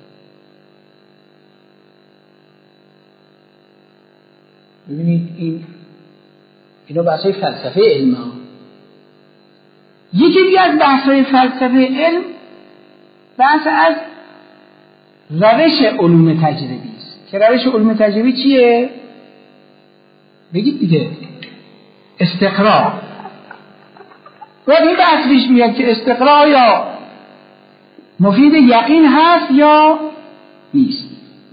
Speaker 1: ببینید اینا بحثای فلسفه علم ها. یکی دیگه از بحثای فلسفه علم بحث از روش علوم تجربی است که روش علوم تجربی چیه؟ بگید دیگه. استقرا. و این بحث پیش میاد که استقرا یا مفید یقین هست یا نیست.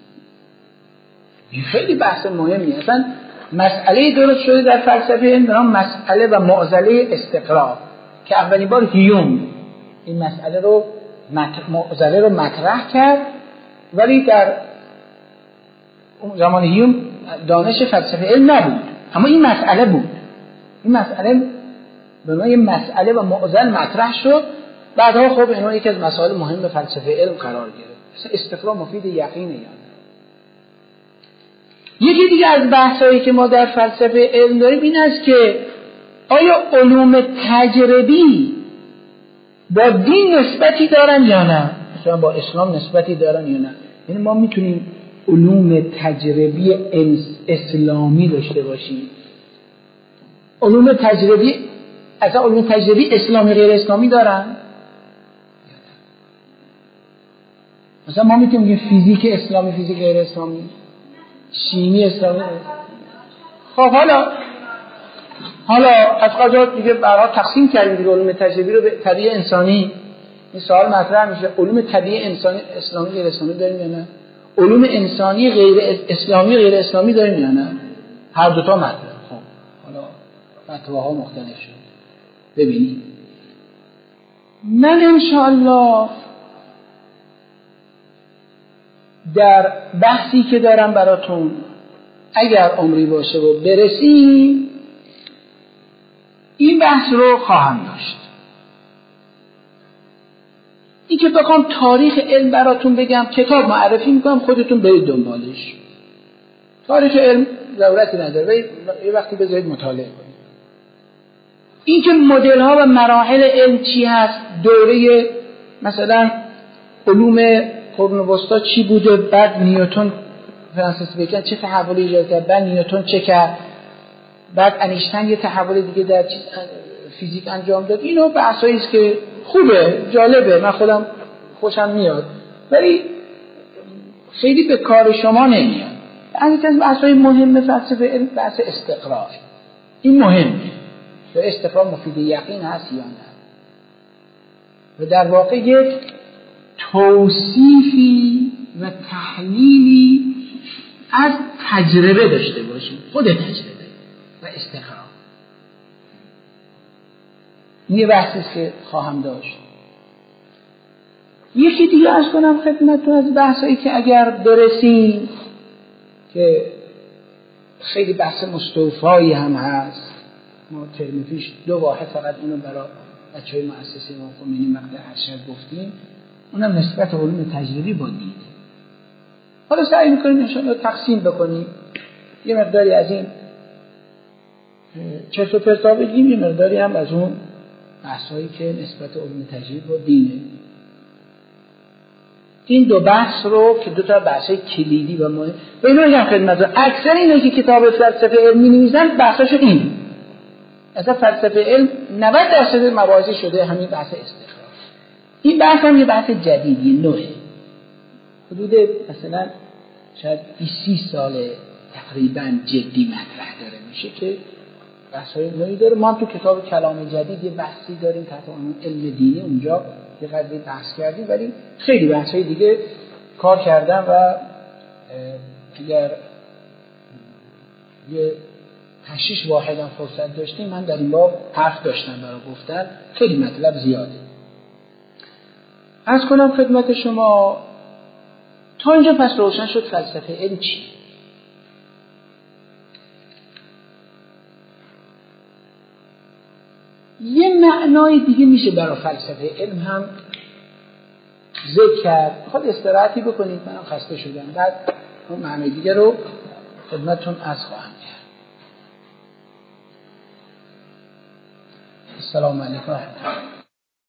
Speaker 1: این خیلی بحث مهمیه. اصلا مسئله درست شده در فلسفه علم به نام مسئله و معضله استقرا که اولین بار هیوم این معضله رو مطرح کرد، ولی در اون زمان هیوم دانش فلسفه علم نبود، اما این مسئله بود. این مسئله به نوعی مسئله و معضل مطرح شد. بعدها خب اینا یکی از مسائل مهم فلسفه علم قرار گرفت. استقرا مفید یقینه یا نه؟ یکی دیگه از بحثایی که ما در فلسفه علم داریم این است که آیا علوم تجربی با دین نسبتی دارن یا نه؟ مثلا با اسلام نسبتی دارن یا نه؟ یعنی ما میتونیم علوم تجربی اسلامی داشته باشیم. علوم تجربی اصلا علوم تجربی اسلامی غیر اسلامی دارن؟ مثلا ما میتونیم بگیم فیزیک اسلامی، فیزیک غیر اسلامی، شیمی اسلامی. خب حالا از قضا دیگه برای تقسیم کردیم دیگه علوم تجربی رو به طبیعه انسانی. این سوال مطرح میشه علوم طبیعه انسانی اسلامی غیر اسلامی داریم یا نه؟ علوم انسانی غیر اسلامی داریم یا نه؟ هر دو تا مطرح. خب حالا فتواها مختلف شد. ببینید من انشاءالله در بحثی که دارم براتون اگر عمری باشه و برسیم این بحث رو خواهم داشت. این که بخوام تاریخ علم براتون بگم کتاب معرفی میکنم، خودتون برید دنبالش. تاریخ علم ضرورتی نداره، یه وقتی بذارید مطالعه کنید. این که مدل ها و مراحل علم چی هست، دوره مثلا علوم قرون وسطا چی بوده، بعد نیوتن فرانسیس بیکن چه تحولی ایجاد کرد، بعد نیوتن چه کرد، بعد انیشتین یه تحول دیگه در فیزیک انجام داد. اینو بحثایی است که خوبه، جالبه، من خودم خوشم میاد، ولی خیلی به کار شما نمیاد. از بحثای مهم فلسفه علم بحث استقرار. این مهمه که استقرار مفید یقین هست یا نه، و در واقع یک توصیفی و تحلیلی از تجربه داشته باشیم، خود تجربه و استقرار. این یه بحثی است که خواهم داشت. یکی دیگه از کنم خدمتتون از بحثایی که اگر برسیم که خیلی بحث مستوفایی هم هست. ما ترم پیش 2 واحد فقط اینو برای بچه‌های مؤسسه امام خمینی مقطع ارشد گفتیم، اونم نسبت علوم تجربی با دین. حالا سعی می‌کنیم انشاءالله تقسیم بکنیم، یه مقداری از این چرت و پرتا بگیم، یه مقداری هم از اون بحثایی که نسبت علوم تجربی با دینه. این 2 بحث رو که 2 تا بحثای کلیدی و مهم به اینو میگم خدمتتون. اکثر اینا که کتاب فلسفه علم می‌نویسن بحثاشو این. اصلا فلسفه علم 90% مباحث شده همین بحث استقرار. این بحث هم یه بحث جدیدی نوعه. حدود مثلا شاید 20 سال تقریبا جدی مطرح داره میشه که بحث‌های نوعی داره. ما هم تو کتاب کلام جدید یه بحثی داریم تحت عنوان علم دینی، اونجا یه قدری بحث کردیم، ولی خیلی بحث‌های دیگه کار کردم و اگر یه 8 واحد هم فرصت داشتیم من در این باب حرف داشتم برای گفتن، خیلی مطلب زیاده. عرض کنم خدمت شما تا اینجا پس روشن شد فلسفه علم چی؟ یه معنای دیگه میشه برای فلسفه علم هم ذکر کرد. خود استراحتی بکنید، منم خسته شدم، بعد اون معنای دیگه رو خدمتتون عرض خواهم کرد. السلام علیکم.